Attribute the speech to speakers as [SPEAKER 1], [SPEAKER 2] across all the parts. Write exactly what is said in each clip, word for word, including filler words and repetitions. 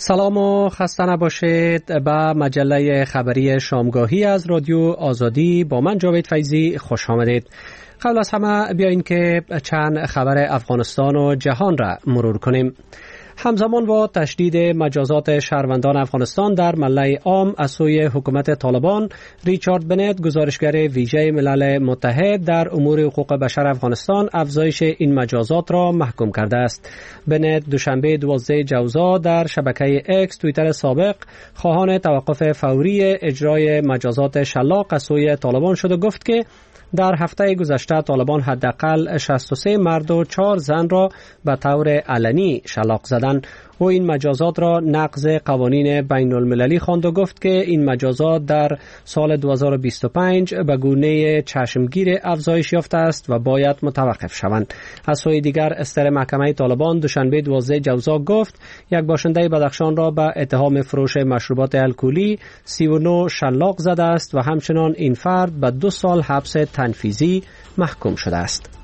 [SPEAKER 1] سلام و خسته نباشید. به مجله خبری شامگاهی از رادیو آزادی با من جاوید فیضی خوش آمدید. قبل از همه بیایین که چند خبر افغانستان و جهان را مرور کنیم. همزمان با تشدید مجازات شهروندان افغانستان در ملأ عام از سوی حکومت طالبان، ریچارد بنت، گزارشگر ویژه ملل متحد در امور حقوق بشر افغانستان، افزایش این مجازات را محکوم کرده است. بنت دوشنبه دوازده جوزا در شبکه اکس توییتر سابق خواهان توقف فوری اجرای مجازات شلاق از سوی طالبان شد و گفت که در هفته گذشته طالبان حداقل شصت و سه مرد و چهار زن را به طور علنی شلاق زدند. او این مجازات را نقض قوانین بین المللی خواند و گفت که این مجازات در سال دو هزار و بیست و پنج به گونه چشمگیر افزایش یافته است و باید متوقف شوند. از سوی دیگر استر محکمه طالبان دوشنبه دوازده جوزا گفت یک باشنده بدخشان را به اتهام فروش مشروبات الکلی سی و نه شلاق زده است و همچنان این فرد به دو سال حبس تنفیذی محکوم شده است.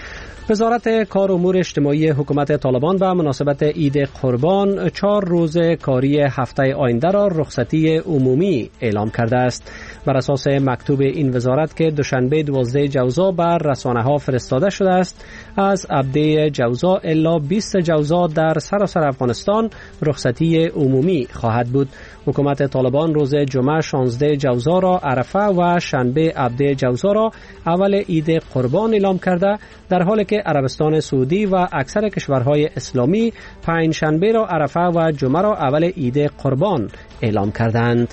[SPEAKER 1] وزارت کار و امور اجتماعی حکومت طالبان به مناسبت عید قربان چهار روز کاری هفته آینده را رخصتی عمومی اعلام کرده است. بر اساس مکتوب این وزارت که دوشنبه دوازده جوزا بر رسانه ها فرستاده شده است، از هفده جوزا الا بیست جوزا در سراسر افغانستان رخصتی عمومی خواهد بود. حکومت طالبان روز جمعه شانزده جوزا را عرفه و شنبه هفده جوزا را اول عید قربان اعلام کرده، در حالی که عربستان سعودی و اکثر کشورهای اسلامی پنج شنبه را عرفه و جمعه را اول عید قربان اعلام کردند.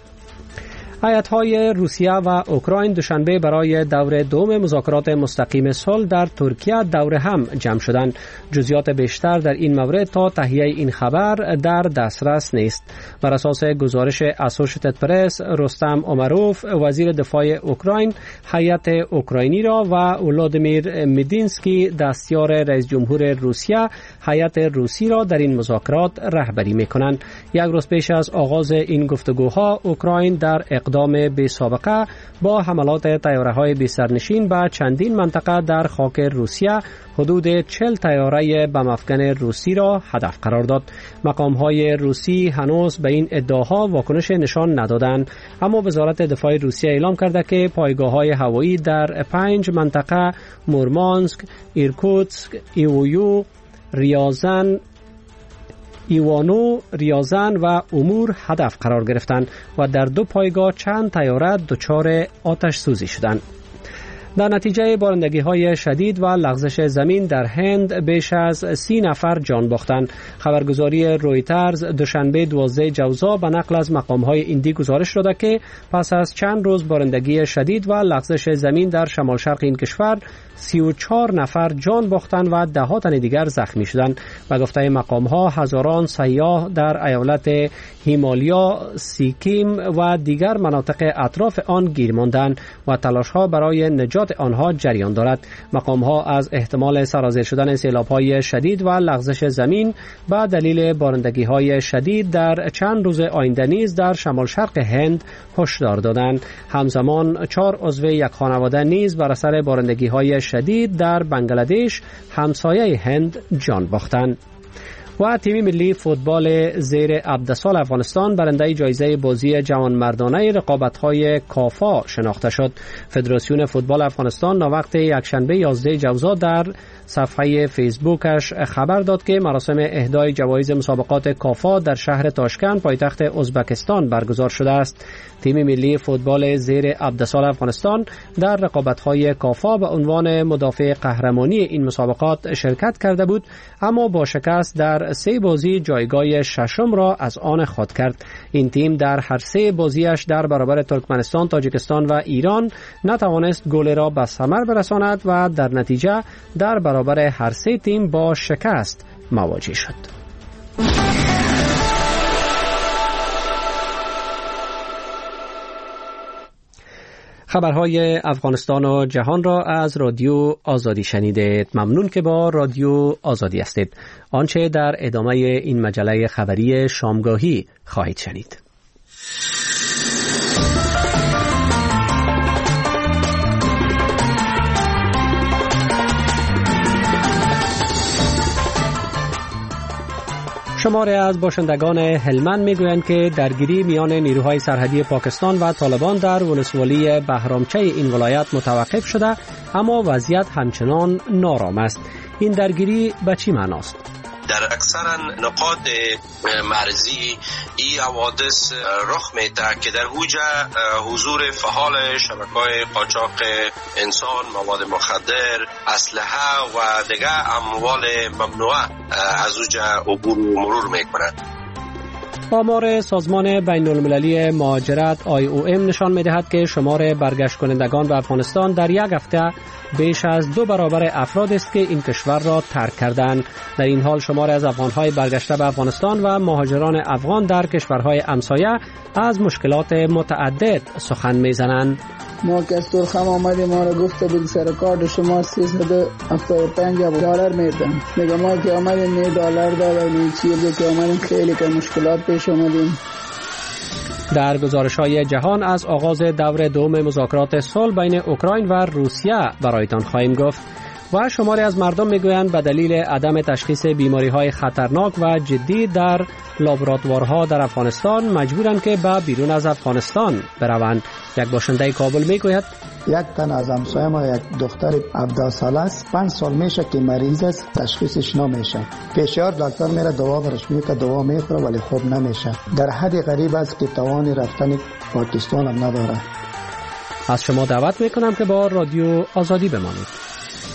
[SPEAKER 1] هیئت‌های روسیه و اوکراین دوشنبه برای دور دوم مذاکرات مستقیم صلح در ترکیه دور هم جمع شدند. جزئیات بیشتر در این مورد تا تهیه این خبر در دسترس نیست. بر اساس گزارش اسوشیتد پرس، رستم اومروف، وزیر دفاع اوکراین، هیئت اوکراینی را و ولادیمیر مدینسکی، دستیار رئیس جمهور روسیه، هیئت روسی را در این مذاکرات رهبری می‌کنند. یک روز پیش از آغاز این گفتگوها، اوکراین در اقدام بی سابقه با حملات طیاره‌های بی سرنشین به چندین منطقه در خاک روسیه حدود چهل طیاره بم افکن روسی را هدف قرار داد. مقام‌های روسی هنوز به این ادعاها واکنش نشان ندادند، اما وزارت دفاع روسیه اعلام کرده که پایگاه‌های هوایی در پنج منطقه مورمانسک، ایرکوتسک، ایویو، ریازن، ایوانو، ریازن و امور هدف قرار گرفتند و در دو پایگاه چند طیاره دچار آتش سوزی شدند. در نتیجه بارندگی‌های شدید و لغزش زمین در هند بیش از سی نفر جان باختند. خبرگزاری رویترز دوشنبه دوازده جوزا به نقل از مقام‌های هندی گزارش داده که پس از چند روز بارندگی شدید و لغزش زمین در شمال شرق این کشور سی و چهار نفر جان باختند و ده ها تن دیگر زخمی شدند. به گفته مقام‌ها هزاران سیاح در ایالت هیمالیا، سیکیم و دیگر مناطق اطراف آن گیر ماندند و تلاش‌ها برای نجات آنها جریان دارد. مقام‌ها از احتمال سرازیر شدن سیلاب‌های شدید و لغزش زمین به دلیل بارندگی‌های شدید در چند روز آینده نیز در شمال شرق هند هشدار دادند. همزمان چهار عضو یک خانواده نیز بر اثر بارندگی‌های شدید در بنگلادش همسایه هند جان باختند. و تیم ملی فوتبال زیر هفده سال افغانستان برنده جایزه بازی جوانمردانه رقابت‌های کافا شناخته شد. فدراسیون فوتبال افغانستان ناوقت یکشنبه یازده جوزا در صفحه فیسبوکش خبر داد که مراسم اهدای جوایز مسابقات کافا در شهر تاشکند پایتخت ازبکستان برگزار شده است. تیم ملی فوتبال زیر هفده سال افغانستان در رقابت‌های کافا به عنوان مدافع قهرمانی این مسابقات شرکت کرده بود، اما با شکست در سه بازی جایگاه ششم را از آن خود کرد. این تیم در هر سه بازیش در برابر ترکمنستان، تاجیکستان و ایران نتوانست گل را به ثمر برساند و در نتیجه در برابر هر سه تیم با شکست مواجه شد. خبرهای افغانستان و جهان را از رادیو آزادی شنیدید. ممنون که با رادیو آزادی هستید. آنچه در ادامه این مجله خبری شامگاهی خواهید شنید. شماری از باشندگان هلمند میگویند که درگیری میان نیروهای سرحدی پاکستان و طالبان در ولسوالی بهرامچه این ولایت متوقف شده، اما وضعیت همچنان نارام است. این درگیری به چی معناست؟
[SPEAKER 2] در اکثر نقاط مرزی این حوادث رخ میده که در اوج حضور فعال شبکه‌های قاچاق انسان، مواد مخدر، اسلحه و دیگر اموال ممنوعه از اوج عبور و مرور میکنند.
[SPEAKER 1] آمار سازمان بین المللی مهاجرت آی او ام نشان می‌دهد که شمار برگشت کنندگان به افغانستان در یک هفته بیش از دو برابر افراد است که این کشور را ترک کردند. در این حال شمار از افغان‌های برگشته به افغانستان و مهاجران افغان در کشورهای همسایه از مشکلات متعدد سخن می‌زنند.
[SPEAKER 3] ما که از ترخم آمدیم ما را گفته بود سر کارت شما سیصد و هفتاد و پنج دلار میدن. میگم ما که آمدیم نه دلار دادن چیزی که آمدیم خیلی که مشکلات پیش آمدیم.
[SPEAKER 1] در گزارش‌های جهان از آغاز دور دوم مذاکرات صلح بین اوکراین و روسیه برایتان خواهیم گفت. و شماری از مردم میگویند به دلیل عدم تشخیص بیماری‌های خطرناک و جدی در لابراتوارها در افغانستان مجبورند که به بیرون از افغانستان بروند. یک باشنده کابل میگوید
[SPEAKER 4] یک تن از همسایه ما یک دختر هفده ساله است، پنج سال میشه که مریض است، تشخیصش نمیشه. پیشیار دکتر میره دوا برش میده، دوا میخوره ولی خوب نمیشه. در حد غریب است که توان رفتن پاکستان هم نداره.
[SPEAKER 1] از شما دعوت میکنم که با رادیو آزادی بمانید.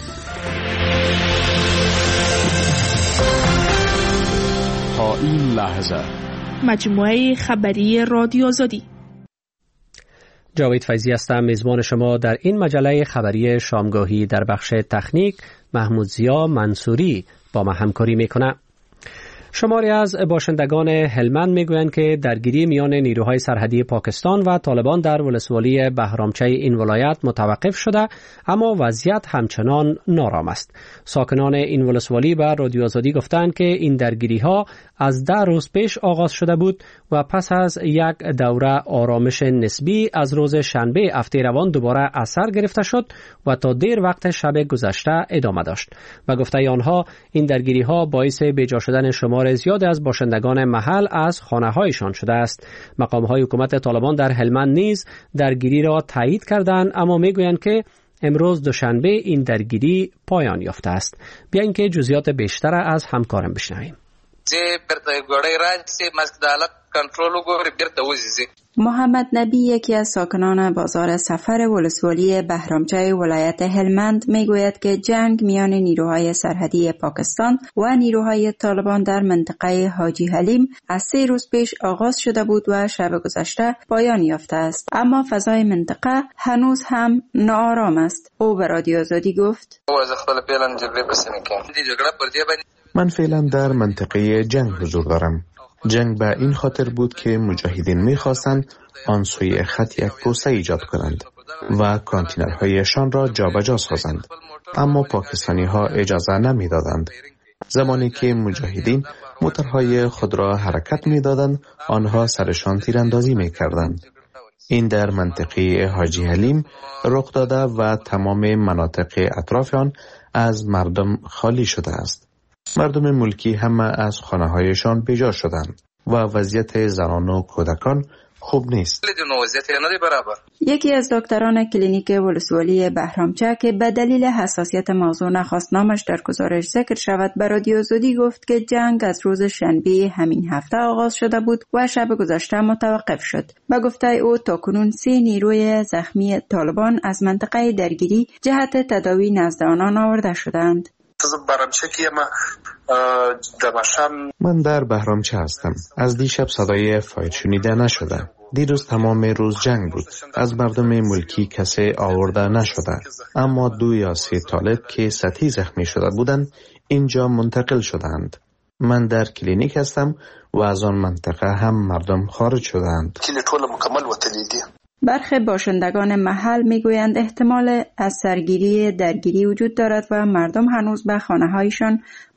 [SPEAKER 5] تا این لحظه
[SPEAKER 6] مجموعه خبری رادیو آزادی.
[SPEAKER 1] جاوید فیضی هستم، میزبان شما در این مجله خبری شامگاهی. در بخش تکنیک محمود ضیا منصوری با ما همکاری میکنه. شماری از باشندگان هلمند میگویند که درگیری میان نیروهای سرحدی پاکستان و طالبان در ولسوالی بهرامچه این ولایت متوقف شده، اما وضعیت همچنان نارام است. ساکنان این ولسوالی به رادیو آزادی گفتند که این درگیری ها از ده روز پیش آغاز شده بود و پس از یک دوره آرامش نسبی از روز شنبه هفته روان دوباره اثر گرفته شد و تا دیر وقت شب گذشته ادامه داشت. و گفته آنها این درگیری ها باعث بیجا شدن شمار زیاد از باشندگان محل از خانه‌هایشان شده است. مقام‌های حکومت طالبان در هلمند نیز درگیری را تایید کردند، اما میگویند که امروز دوشنبه این درگیری پایان یافته است. بیاین که جزئیات بیشتر از همکارم بشنویم.
[SPEAKER 7] محمد نبی یکی از ساکنان بازار سفر ولسوالی بهرامچه ولایت هلمند میگوید که جنگ میان نیروهای سرحدی پاکستان و نیروهای طالبان در منطقه حاجی حلیم از سه روز پیش آغاز شده بود و شب گذشته پایان یافته است، اما فضای منطقه هنوز هم ناآرام است. او به رادیو آزادی گفت:
[SPEAKER 8] من فعلا در منطقه جنگ حضور دارم. جنگ به این خاطر بود که مجاهدین می‌خواستند آن سوی خط یک پروسه ایجاد کنند و کانتینرهایشان را جابجا سازند، اما پاکستانی ها اجازه نمی‌دادند. زمانی که مجاهدین موتورهای خود را حرکت می‌دادند، آنها سرشان تیراندازی می‌کردند. این در منطقه حاجی حلیم رخ داده و تمام مناطق اطراف آن از مردم خالی شده است. مردم ملکی همه از خانه‌هایشان بیجا شدند و وضعیت زنان و کودکان خوب نیست.
[SPEAKER 7] یکی از دکتران کلینیک ولسوالی بهرامچه که به دلیل حساسیت موضوع نخواست نامش در گزارش ذکر شود به رادیو آزادی گفت که جنگ از روز شنبه همین هفته آغاز شده بود و شب گذشته متوقف شد. به گفته او تاکنون سه نیروی زخمی طالبان از منطقه درگیری جهت تداوی نزد آنان آورده شدند.
[SPEAKER 8] من در بهرامچه هستم. از دیشب صدای فایر شنیده نشده. دیروز تمام روز جنگ بود. از مردم ملکی کسی آورده نشده، اما دو یا سه طالب که سطحی زخمی شده بودند اینجا منتقل شدند. من در کلینیک هستم و از آن منطقه هم مردم خارج شدند.
[SPEAKER 7] برخی باشندگان محل میگویند احتمال از سرگیری درگیری وجود دارد و مردم هنوز به خانه‌هایشان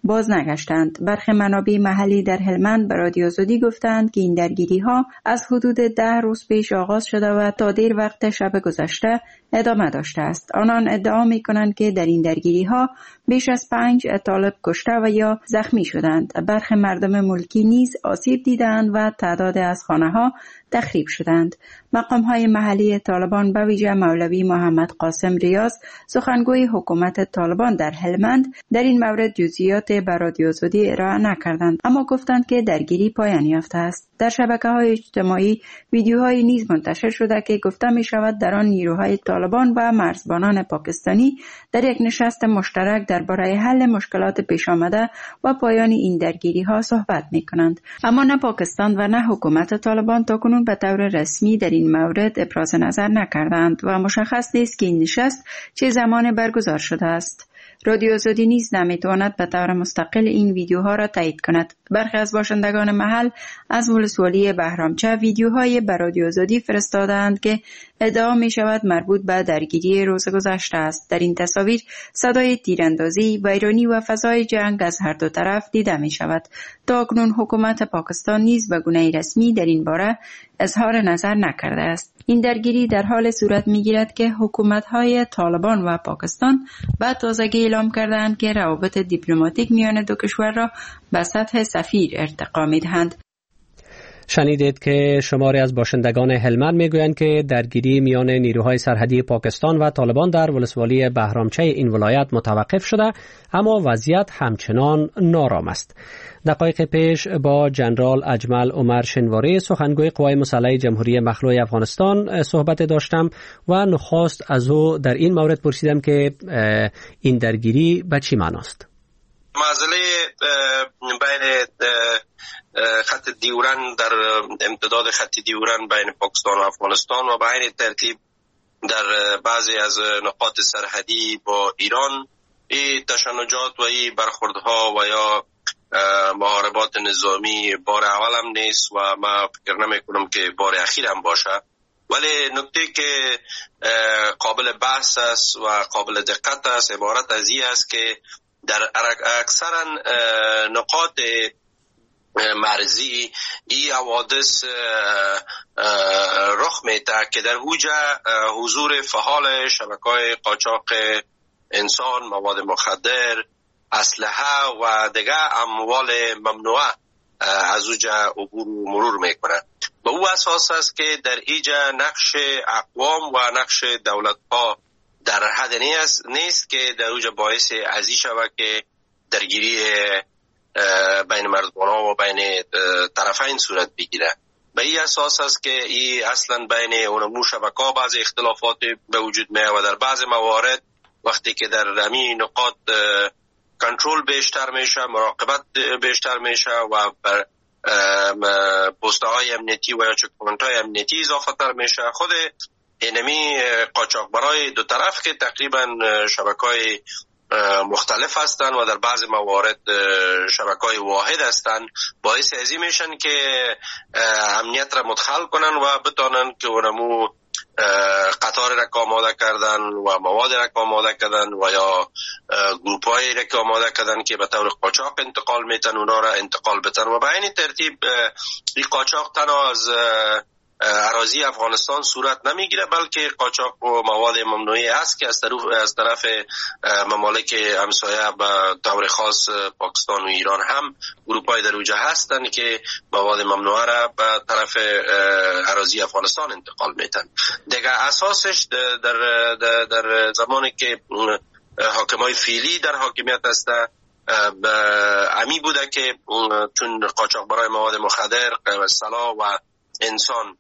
[SPEAKER 7] باز نگشتند. برخی منابع محلی در هلمند به رادیو آزادی گفتند که این درگیری ها از حدود ده روز پیش آغاز شده و تا دیر وقت شب گذشته ادامه داشته است. آنان ادعا می کنند که در این درگیری ها بیش از پنج طالب کشته و یا زخمی شدند. برخی مردم ملکی نیز آسیب دیدند و تعداد از خانه ها تخریب شدند. مقام های محلی طالبان به ویژه مولوی محمد قاسم ریاض سخنگوی حکومت طالبان در هلمند در این مورد جزئیات به رادیو آزادی ارائه نکردند، اما گفتند که درگیری پایان یافته است. در شبکه‌های اجتماعی ویدیوهای نیز منتشر شده که گفته می شود در آن نیروهای طالبان و مرزبانان پاکستانی در یک نشست مشترک درباره حل مشکلات پیش آمده و پایان این درگیری ها صحبت می کنند. اما نه پاکستان و نه حکومت طالبان تاکنون به طور رسمی در این مورد ابراز نظر نکردند و مشخص نیست که این نشست چه زمان برگزار شده است. رادیو آزادی نیز نمیتواند به طور مستقل این ویدیوها را تایید کند. برخی از باشندگان محل از ولسوالی بهرامچه ویدیوهای به رادیو آزادی فرستادند که ادعا می شود مربوط به درگیری روز گذشته است. در این تصاویر صدای تیراندازی، ویرانی و فضای جنگ از هر دو طرف دیده می شود. تا اکنون حکومت پاکستان نیز به گونه رسمی در این باره اظهار نظر نکرده است. این درگیری در حال صورت می گیرد که حکومت‌های طالبان و پاکستان به تازگی اعلام کردند که روابط دیپلماتیک میان دو کشور را به سطح سفیر ارتقا می دهند.
[SPEAKER 1] شنیدید که شماری از باشندگان هلمند میگویند که درگیری میان نیروهای سرحدی پاکستان و طالبان در ولسوالی بهرامچه این ولایت متوقف شده، اما وضعیت همچنان نارام است. دقایق پیش با جنرال اجمل عمر شنواری سخنگوی قوای مسلح جمهوری مخلوع افغانستان صحبت داشتم و نخست از او در این مورد پرسیدم که این درگیری به چی معناست.
[SPEAKER 2] معضله بین خط دیورن در امتداد خط دیورن بین پاکستان و افغانستان و به عین ترتیب در بعضی از نقاط سرحدی با ایران این تشنجات و این برخوردها و یا محاربات نظامی بار اول هم نیست و ما فکر نمی کنم که بار اخیر هم باشه، ولی نکته که قابل بحث است و قابل دقت است عبارت از این است که در اکثرا نقاط مرزی این حوادث رخ میده که در اوجه حضور فعال شبکه‌های قاچاق انسان، مواد مخدر، اسلحه و دیگر اموال ممنوعه از اوجه عبور و مرور میکنه. به او اساس است که در ایجا نقش اقوام و نقش دولت‌ها در حد نیست که در اوجه باعث ازی شود که درگیری بین مرزبان‌ها و بین طرفین صورت بگیره. به این اساس است که این اصلا بین اونمو شبکه‌ها بعض اختلافات به وجود میاد و در بعض موارد وقتی که در همین نقاط کنترل بیشتر میشه، مراقبت بیشتر میشه و بر پست‌های امنیتی و یا چک‌پوینت‌های امنیتی اضافه تر میشه، خود اینمی قاچاق برای دو طرف که تقریبا شبکه‌های مختلف هستند و در بعض موارد شبکه‌های واحد هستند، باعث ازی میشن که امنیت را مدخل کنن و بتانن که اونمو قطار را آماده کردن و مواد را آماده کردن و یا گروپ‌های را آماده کردن که به طور قاچاق انتقال میتن اونا را انتقال بتن و به این ترتیب این قاچاق تنها از اراضی افغانستان صورت نمیگیره بلکه قاچاق و مواد ممنوعی است که از طرف از طرف ممالک همسایه به طور خاص پاکستان و ایران هم گروپ‌های در اوجه هستند که مواد ممنوعه را به طرف اراضی افغانستان انتقال میتن. دیگه اساسش در در, در زمانی که حاکمای فعلی در حاکمیت هست امی بوده که چون قاچاق برای مواد مخدر، سلاح و انسان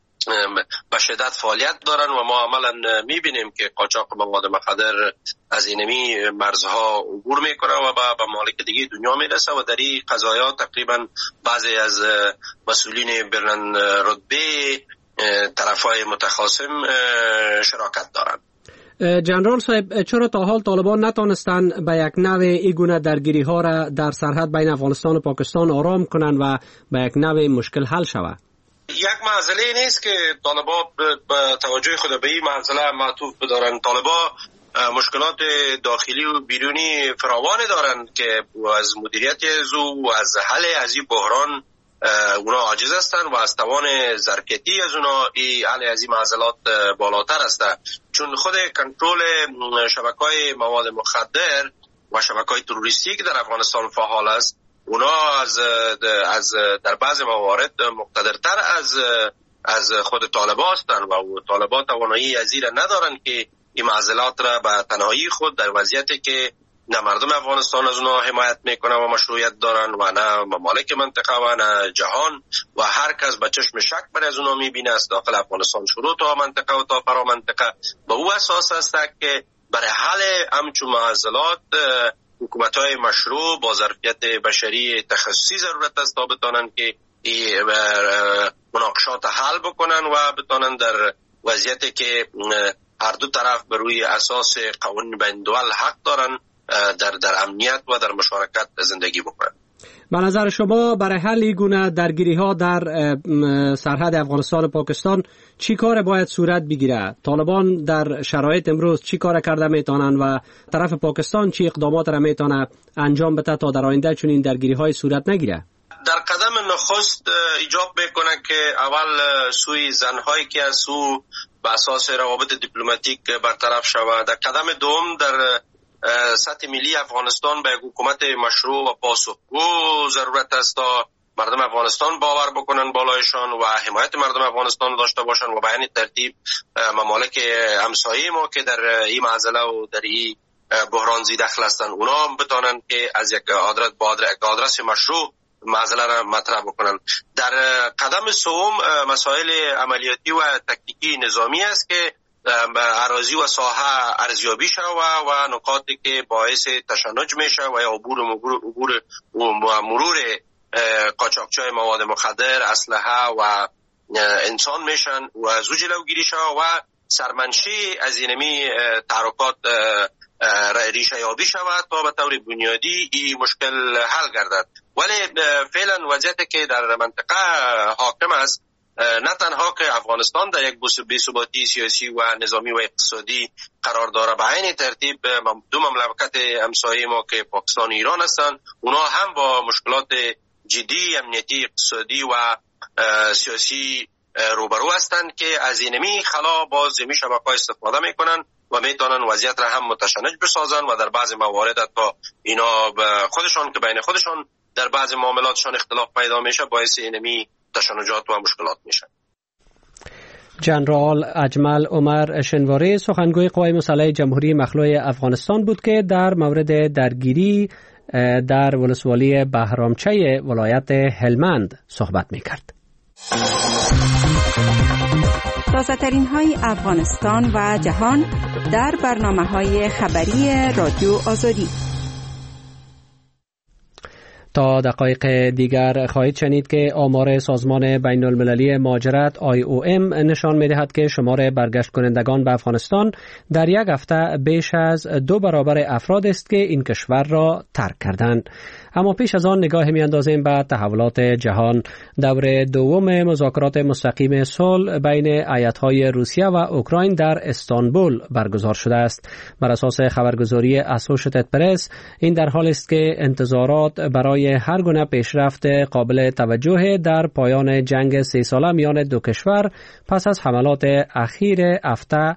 [SPEAKER 2] به شدت فعالیت دارن و ما عملا میبینیم که قاچاق مواد مخدر از اینمی مرزها عبور میکنه و به ممالک دیگه دنیا میرسه و در این قضایا تقریبا بعضی از مسئولین بلند رتبه طرفای متخاصم شراکت دارن.
[SPEAKER 1] جنرال صاحب، چرا تا حال طالبان نتونستن به یک نوع این گونه درگیری ها را در سرحد بین افغانستان و پاکستان آرام کنن و به یک نوع مشکل حل شود؟
[SPEAKER 2] یک معضله نیست که طالبا به توجه خود به این معضله معطوف بدارن. طالبا مشکلات داخلی و بیرونی فراوانی دارند که از مدیریت زو و از حل از این بحران اونا عاجز هستند و از توان ظرفیتی از اونا ای حل از این معضلات بالاتر است، چون خود کنترل شبکه‌های مواد مخدر و شبکه‌های تروریستی که در افغانستان فعال است، اونا از از در بعض موارد مقتدرتر از از خود طالبان هستند و طالبان توانایی از این ندارند که این معضلات را به تنهایی خود در وضعیتی که نه مردم افغانستان از اونا حمایت میکنه و مشروعیت دارن و نه ممالک منطقه و نه جهان و هر کس به چشم شک بر از اونا میبینه است داخل افغانستان شروع تا منطقه و تا فرا منطقه به او اساس است که برای حل همچون معضلات حکومت‌های مشروع با ظرفیت بشری تخصصی ضرورت است تا بتانند که این مناقشات حل بکنن و بتانن در وضعیتی که هر دو طرف بر روی اساس قوانین بین الدول حق دارن در در امنیت و در مشارکت زندگی بکنن.
[SPEAKER 1] به نظر شما برای حل این گونه درگیری‌ها در سرحد افغانستان و پاکستان چی کار باید صورت بگیره؟ طالبان در شرایط امروز چی کار کرده میتونن و طرف پاکستان چی اقدامات را میتونه انجام بده تا در آینده چون این درگیری‌های صورت نگیره؟
[SPEAKER 2] در قدم نخست ایجاب میکنه که اول سوی زنهایی که از سو به اساس روابط دیپلماتیک برطرف شود. در قدم دوم در سطح ملی افغانستان به حکومت مشروع و پاسخگو ضرورت است تا مردم افغانستان باور بکنن بالایشان و حمایت مردم افغانستان داشته باشن و به این ترتیب ممالک همسایه ما که در این معضله و در این بحران زیر دخل هستند اونا هم بتانن که از یک آدرس با آدرس مشروع معضله را مطرح بکنن. در قدم سوم مسائل عملیاتی و تکتیکی نظامی است که اراضی و ساحه ارزیابی شود و نکاتی که باعث تشنج میشه و یا عبور عبور و مرور قاچاقچی‌های مواد مخدر، اسلحه و انسان میشن و از جلوگیری شود و سرمنشی از اینمی تحرکات ریشه یابی شود تا به طور بنیادی این مشکل حل گردد. ولی فعلا وضعیتی که در منطقه حاکم است نه تنها که افغانستان در یک بی‌ثباتی سیاسی و نظامی و اقتصادی قرار داره، به عین ترتیب دو مملکت همسایه ما که پاکستان و ایران هستند اونا هم با مشکلات جدی امنیتی، اقتصادی و سیاسی روبرو هستند که از اینمی خلا باز می شبکه‌ها استفاده میکنن و میتونن وضعیت را هم متشنج بسازن و در بعض موارد حتی اینا خودشان که بین خودشان در بعض معاملاتشان اختلاف پیدا میشه باعث اینمی تشنجات و مشکلات میشه.
[SPEAKER 1] جنرال اجمل عمر شنواری سخنگوی قوای مسلح جمهوری مخلوع افغانستان بود که در مورد درگیری در ولسوالی بهرامچه ولایت هلمند صحبت میکرد.
[SPEAKER 7] تازه ترین های افغانستان و جهان در برنامه های خبری رادیو آزادی.
[SPEAKER 1] تا دقایق دیگر خواهید شنید که آمار سازمان بین المللی مهاجرت آی او ام نشان می‌دهد که شمار برگشت کنندگان به افغانستان در یک هفته بیش از دو برابر افراد است که این کشور را ترک کردند. اما پیش از آن نگاه می‌اندازیم به تحولات جهان. دور دوم مذاکرات مستقیم صلح بین ایالت‌های روسیه و اوکراین در استانبول برگزار شده است. بر اساس خبرگزاری اسوشیتد پرس این در حال است که انتظارات برای هر گونه پیشرفت قابل توجه در پایان جنگ سه ساله میان دو کشور پس از حملات اخیر هفته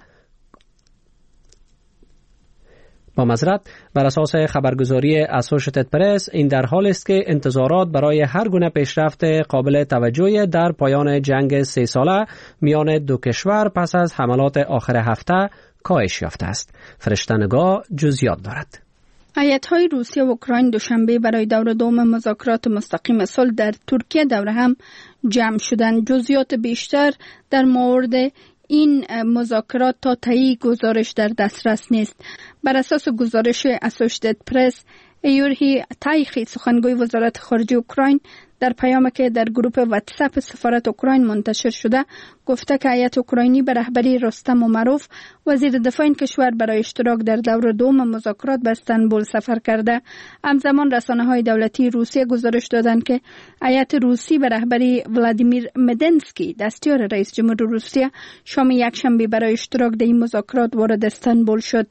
[SPEAKER 1] با معذرت بر اساس خبرگزاری اسوشیتد پرس این در حال است که انتظارات برای هر گونه پیشرفت قابل توجه در پایان جنگ سه ساله میان دو کشور پس از حملات آخر هفته کاهش یافته است. فرشته‌نگاه جزئیات دارد.
[SPEAKER 9] ایالت‌های روسیه و اوکراین دوشنبه برای دور دوم مذاکرات مستقیم صلح در ترکیه دور هم جمع شدند. جزئیات بیشتر در مورد این مذاکرات تا تایی گزارش در دسترس نیست. بر اساس گزارش اسوشیتد پرس، ایورهی تایخی سخنگوی وزارت خارجه اوکراین در پیامی که در گروه واتساپ سفارت اوکراین منتشر شده گفته که هیئت اوکراینی به رهبری رستم امروف وزیر دفاع این کشور برای اشتراک در دور دوم مذاکرات به استانبول سفر کرده. همزمان رسانه‌های دولتی روسیه گزارش دادند که هیئت روسی به رهبری ولادیمیر مدنسکی دستیار رئیس جمهور روسیه شام یکشنبه برای اشتراک در این مذاکرات وارد استانبول شد.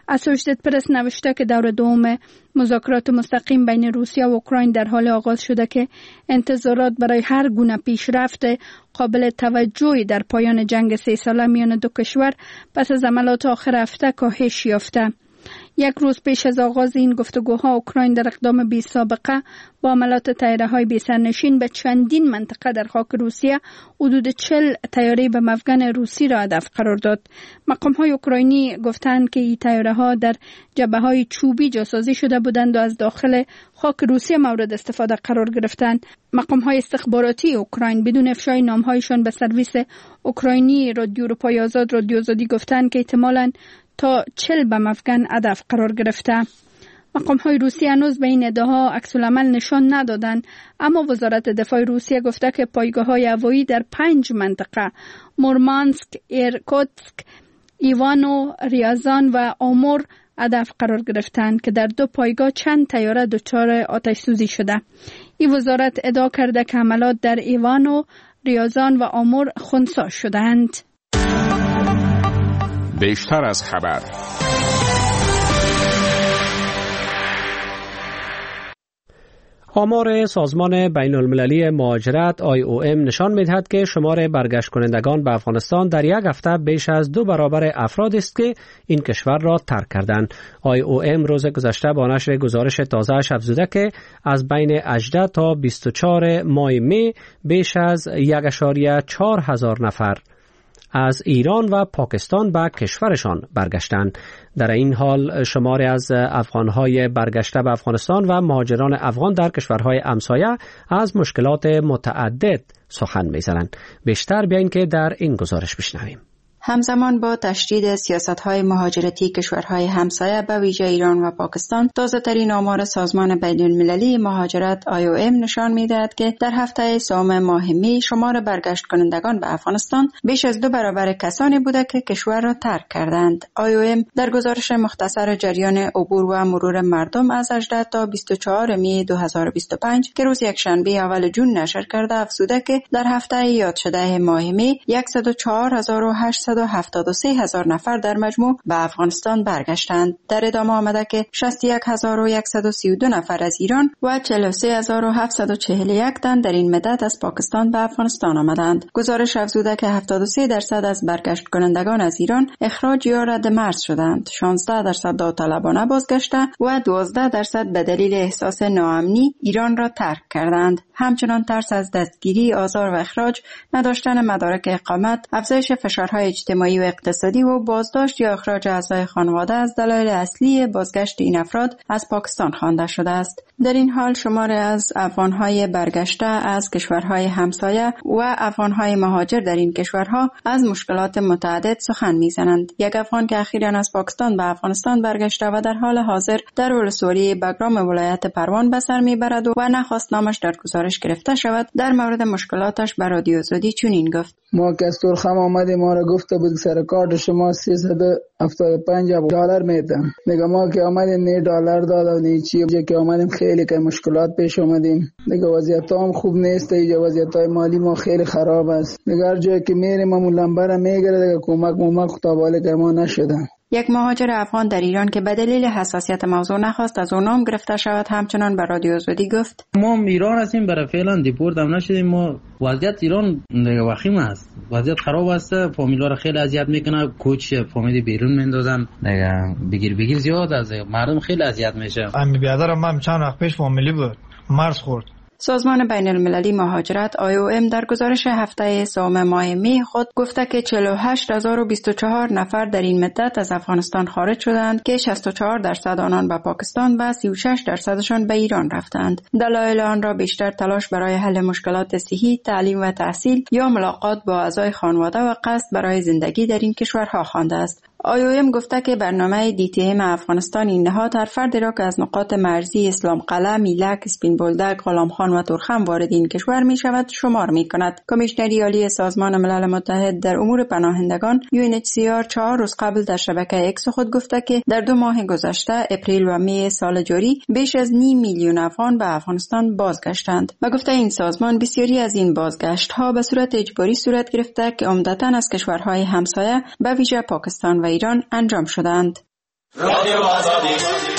[SPEAKER 9] اسوشیتد پرس نوشته که دور دوم مذاکرات مستقیم بین روسیه و اوکراین در حال آغاز شده که انتظارات برای هر گونه پیشرفت قابل توجهی در پایان جنگ سه ساله میان دو کشور پس از عملیات آخر هفته کاهش یافته. یک روز پیش از آغاز این گفتگوها اوکراین در اقدام بی سابقه با عملیات طیاره‌های بی سرنشین به چندین منطقه در خاک روسیه حدود چهل طیاره به مفگن روسی را هدف قرار داد. مقام‌های اوکراینی گفتند که این طیاره‌ها در جبهه‌های چوبی جاسازی شده بودند و از داخل خاک روسیه مورد استفاده قرار گرفتند. مقام‌های استخباراتی اوکراین بدون افشای نام‌هایشان به سرویس اوکراینی رادیو اروپای آزاد رادیو آزادی گفتند که احتمالاً تا چل به مفگن هدف قرار گرفته. مقام‌های روسیه هنوز به این ادعاها عکس‌العمل نشان ندادند، اما وزارت دفاع روسیه گفته که پایگاه‌های هوایی در پنج منطقه مورمانسک، ایرکوتسک، ایوانو، ریازان و آمور هدف قرار گرفتند که در دو پایگاه چند طیاره دچار آتش سوزی شده. این وزارت ادعا کرده که حملات در ایوانو، ریازان و آمور خنثی شدند.
[SPEAKER 5] بیشتر از خبر.
[SPEAKER 1] آمار سازمان بین المللی مهاجرت آی او ام نشان می‌دهد که شمار برگشت کنندگان به افغانستان در یک هفته بیش از دو برابر افراد است که این کشور را ترک کردند. آی او ام روز گذشته با نشر گزارش تازه‌اش افزوده که از بین هجده تا بیست و چهار ماه می بیش از یک و چهار هزار نفر از ایران و پاکستان به کشورشان برگشتند. در این حال شماری از افغانهای برگشته به افغانستان و مهاجران افغان در کشورهای همسایه از مشکلات متعدد سخن می‌زنند. بیشتر بیاین که در این گزارش بشنویم.
[SPEAKER 7] همزمان با تشدید سیاست‌های مهاجرتی کشورهای همسایه به ویژه ایران و پاکستان، تازه‌ترین آمار سازمان بین‌المللی مهاجرت آی او ام نشان می‌دهد که در هفته سوم ماه می شمار برگشت کنندگان به افغانستان بیش از دو برابر کسانی بوده که کشور را ترک کردند. آی او ام در گزارش مختصر جریان عبور و مرور مردم از هجده تا بیست و چهار می دو هزار و بیست و پنج که روز یکشنبه اول جون نشر کرده افزوده که در هفته یاد شده ماه می صد و چهار هزار و هشتصد و هفتاد و سه هزار نفر در مجموع به افغانستان برگشتند. در ادامه آمده که شصت و یک هزار و صد و سی و دو نفر از ایران و چهل و سه هزار و هفتصد و چهل و یک تن در این مدت از پاکستان به افغانستان آمدند. گزارش افزوده که هفتاد و سه درصد از برگشت کنندگان از ایران اخراج یا رد مرز شدند، شانزده درصد داوطلبانه بازگشته و دوازده درصد به دلیل احساس ناامنی ایران را ترک کردند. همچنان ترس از دستگیری، آزار و اخراج، نداشتن مدارک اقامت، افزایش فشارهای اجتماعی و اقتصادی و بازداشت یا اخراج اعضای خانواده از دلایل اصلی بازگشت این افراد از پاکستان خوانده شده است. در این حال شماری از افغانهای برگشته از کشورهای همسایه و افغانهای مهاجر در این کشورها از مشکلات متعدد سخن می‌زنند. یک افغان که اخیراً از پاکستان به افغانستان برگشته و در حال حاضر در ولسوالی بگرام ولایت پروان به سر میبرد و نخواست نامش در گزارش گرفته شود، در مورد مشکلاتش به رادیو آزادی چنین گفت:
[SPEAKER 3] ما که از ترخم آمدیم ما را گفته بود سر کارت شما سیصد و هفتاد و پنج دلار میدم. دیگه ما که آمدیم نه دلار داد و نه چی که آمدیم خیلی که مشکلات پیش آمدیم. دیگه وضعیت هم خوب نیست، اینجا وضعیت های مالی ما خیلی خراب است. دیگه هر جایی که میریم همون لمبر میگیره، دیگه کمک ممک تا بالا که ما نشده.
[SPEAKER 7] یک مهاجر افغان در ایران که به دلیل حساسیت موضوع نخواست از اون نام گرفته شود همچنان به رادیو آزادی گفت:
[SPEAKER 10] ما ایران هستیم، برای فعلا دیپورت هم نشدیم. ما وضعیت ایران دیگه وخیم است، وضعیت خراب است، فامیلا را خیلی اذیت میکنه، کوچ فامیلی بیرون میندازن، دیگه بگیر بگیر زیاد است، مردم خیلی اذیت میشه.
[SPEAKER 11] امی بیادرم من چند وقت پیش فامیلی بود مرز خورد.
[SPEAKER 7] سازمان بین المللی مهاجرت آی او ام در گزارش هفته سوم ماه می خود گفته که چهل و هشت هزار و بیست و چهار نفر در این مدت از افغانستان خارج شدند که شصت و چهار درصد آنان به پاکستان و سی و شش درصدشان به ایران رفتند. دلایل آن را بیشتر تلاش برای حل مشکلات صحی، تعلیم و تحصیل یا ملاقات با اعضای خانواده و قصد برای زندگی در این کشورها خوانده است. آی او ام گفته که برنامه دی تی ام افغانستان این نهاد هر فردی را که از نقاط مرزی اسلام قلعه، میلک، اسپین بولدک، غلامخان و ترخم وارد این کشور می شود شمار می کند. کمیشنری عالی سازمان ملل متحد در امور پناهندگان یو ان اچ سی آر چهار روز قبل در شبکه اکس خود گفته که در دو ماه گذشته اپریل و می سال جاری بیش از نیم میلیون افغان به افغانستان بازگشتند و گفته این سازمان بسیاری از این بازگشت ها به صورت اجباری صورت گرفته که عمدتاً از کشورهای همسایه به ویژه پاکستان و ایران انجام شدند.
[SPEAKER 12] رادیو آزادی.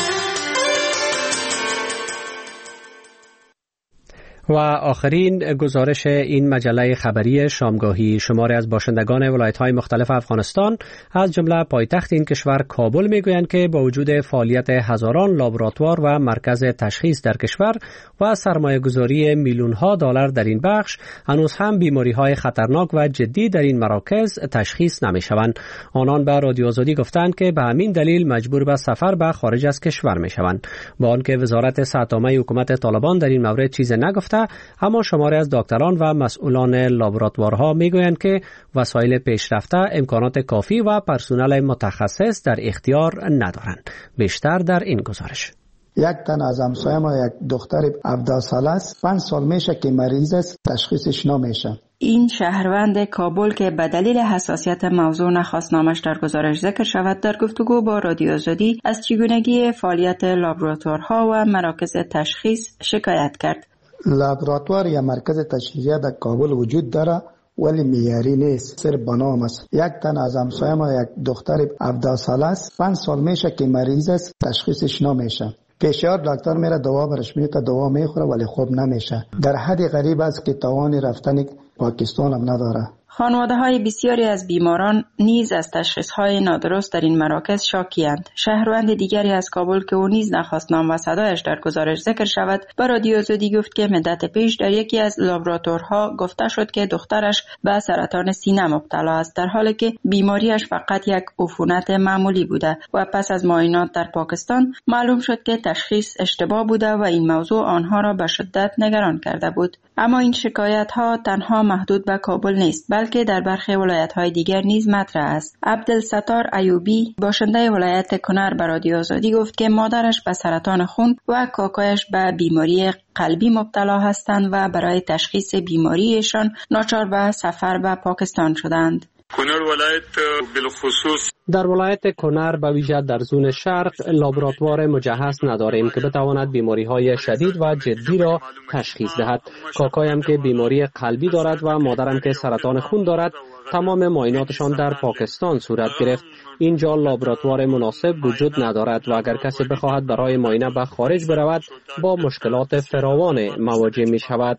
[SPEAKER 1] و آخرین گزارش این مجله خبری شامگاهی، شماری از باشندگان ولایت‌های مختلف افغانستان از جمله پایتخت این کشور کابل میگویند که با وجود فعالیت هزاران لابراتوار و مرکز تشخیص در کشور و سرمایه‌گذاری میلیون‌ها دلار در این بخش، هنوز هم بیماری‌های خطرناک و جدی در این مراکز تشخیص نمی‌شوند. آنان به رادیو آزادی گفتند که به همین دلیل مجبور به سفر به خارج از کشور می‌شوند. با آنکه وزارت صحت‌عامه حکومت طالبان در این مورد چیزی نگفته، اما شماری از دکتران و مسئولان لابراتوارها میگویند که وسایل پیشرفته، امکانات کافی و پرسنل متخصص در اختیار ندارند. بیشتر در این گزارش.
[SPEAKER 4] یک تن از همسایه ما یک دختر هفده ساله است، پنج سال میشه که مریض است، تشخیصش نمیشه.
[SPEAKER 7] این شهروند کابل که به دلیل حساسیت موضوع نخواست نامش در گزارش ذکر شود، در گفتگو با رادیو آزادی از چگونگی فعالیت لابراتوارها و مراکز تشخیص شکایت کرد.
[SPEAKER 4] لابراتوار یا مرکز تشخیصی در کابل وجود داره ولی معیاری نیست، صرف به نام است. یک تن از همسایه ما یک دختر هفده ساله است، پنج سال میشه که مریض است، تشخیصش نمیشه. پیشیار دکتر میره دوا برش میده، دوا میخوره ولی خوب نمیشه. در حد غریب است که توان رفتن پاکستان هم نداره.
[SPEAKER 7] خانواده های بسیاری از بیماران نیز از تشخیص های نادرست در این مراکز شاکی‌اند. شهروند دیگری از کابل که او نیز نخواست نام و صدایش در گزارش ذکر شود، با رادیو آزادی گفت که مدت پیش در یکی از لابراتوارها گفته شد که دخترش به سرطان سینه مبتلا است، در حالی که بیماریش فقط یک عفونت معمولی بوده و پس از معاینات در پاکستان معلوم شد که تشخیص اشتباه بوده و این موضوع آنها را به شدت نگران کرده بود. اما این شکایت ها تنها محدود به کابل نیست، بلکه در برخی ولایت های دیگر نیز مطرح است. عبدالستار ایوبی باشنده ولایت کنر به رادیو آزادی گفت که مادرش به سرطان خون و کاکایش به بیماری قلبی مبتلا هستند و برای تشخیص بیماریشان ناچار به سفر به پاکستان شدند.
[SPEAKER 13] کنر ولایت بالخصوص
[SPEAKER 1] در ولایت کنر به ویژه در زون شرق لابراتوار مجهز نداریم که بتواند بیماری‌های شدید و جدی را تشخیص دهد. کاکایم که بیماری قلبی دارد و مادرم که سرطان خون دارد، تمام معایناتشان در پاکستان صورت گرفت. اینجا لابراتوار مناسب وجود ندارد و اگر کسی بخواهد برای معاینه به خارج برود با مشکلات فراوان مواجه می شود.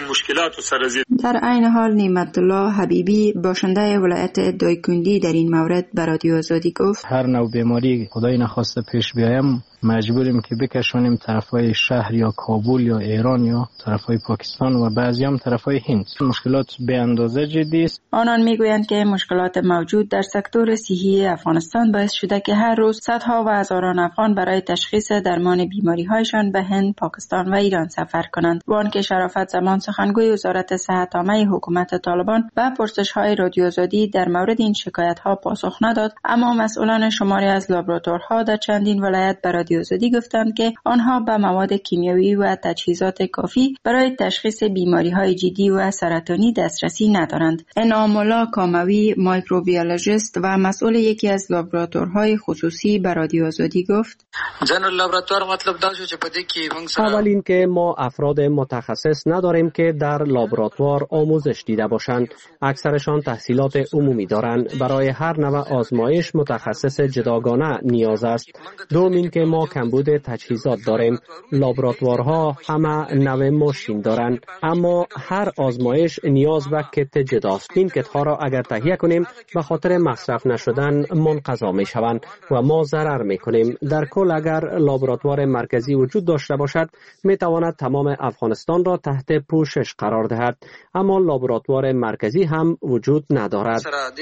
[SPEAKER 7] در عین حال نعمت الله حبیبی باشنده ولایت دایکندی در این مورد به رادیو آزادی گفت
[SPEAKER 14] هر نوع بیماری خدای نخواسته پیش بیایم مجبوریم که بکشونیم طرفای شهر یا کابل یا ایران یا طرفای پاکستان و بعضی هم طرفای هند. مشکلات به اندازه جدی است.
[SPEAKER 7] آنان میگویند که مشکلات موجود در سکتور صحی افغانستان باعث شده که هر روز صدها و هزاران افغان برای تشخیص درمان بیماری‌هایشان به هند، پاکستان و ایران سفر کنند. وان که شرافت زمان سخنگوی وزارت صحت‌عامه حکومت طالبان به پرسش‌های رادیو آزادی در مورد این شکایت‌ها پاسخ نداد، اما مسئولان شماری از لابراتوارها در چندین ولایت برای رادیو آزادی گفتند که آنها به مواد کیمیایی و تجهیزات کافی برای تشخیص بیماری‌های جدی و سرطانی دسترسی ندارند. انعام الله کاموی مایکروبیولوژیست و مسئول یکی از لابراتوارهای خصوصی به رادیو آزادی گفت
[SPEAKER 15] جنرال لابراتوار مطلب دا شو چې پدې کې موږ سره
[SPEAKER 1] اول این که ما افراد متخصص نداریم که در لابراتوار آموزش دیده باشند. اکثرشان تحصیلات عمومی دارند. برای هر نوع آزمایش متخصص جداگانه نیاز است. دوم این که ما کمبود تجهیزات داریم. لابراتوارها همه نوع ماشین دارند، اما هر آزمایش نیاز به کت جداست. این کت ها را اگر تهیه کنیم به خاطر مصرف نشدن منقضا می شوند و ما ضرر می کنیم. در کل اگر لابراتوار مرکزی وجود داشته باشد می تواند تمام افغانستان را تحت پوشش قرار دهد، اما لابراتوار مرکزی هم وجود ندارد.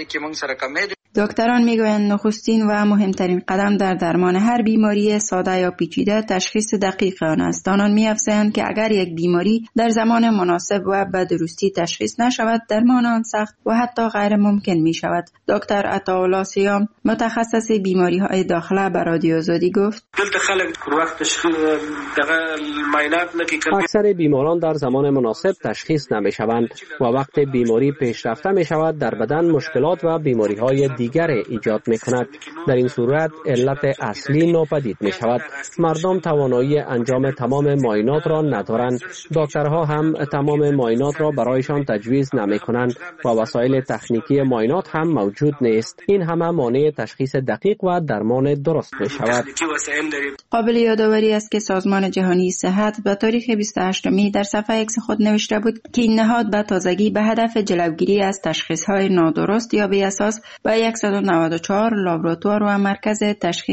[SPEAKER 7] دکتران میگویند نخستین و مهمترین قدم در درمان هر بیماری ساده یا پیچیده تشخیص دقیق آن است. آنان می‌افزایند که اگر یک بیماری در زمان مناسب و به درستی تشخیص نشود، درمان آن سخت و حتی غیر ممکن می شود. دکتر عطاالله سیام متخصص بیماری‌های داخله به رادیو آزادی گفت
[SPEAKER 1] اکثر بیماران در زمان مناسب تشخیص نمی‌شوند و وقت بیماری پیشرفته می‌شود در بدن مشکلات و بیماری‌های دیگر دیگر ایجاد می کند. در این صورت علت اصلی ناپدید می شود. مردم توانایی انجام تمام معاینات را ندارند. دکترها هم تمام معاینات را برایشان تجویز نمی کنند و وسایل تکنیکی معاینات هم موجود نیست. این همه مانع تشخیص دقیق و درمان درست می شود.
[SPEAKER 7] قابل یادآوری است که سازمان جهانی صحت به تاریخ بیست و هشتم می در صفحه ایکس خود نوشته بود که این نهاد به تازگی به هدف جلوگیری از تشخیص‌های نادرست یا بی اساس به صد و نود و چهار لابراتوار و مرکز تشخیص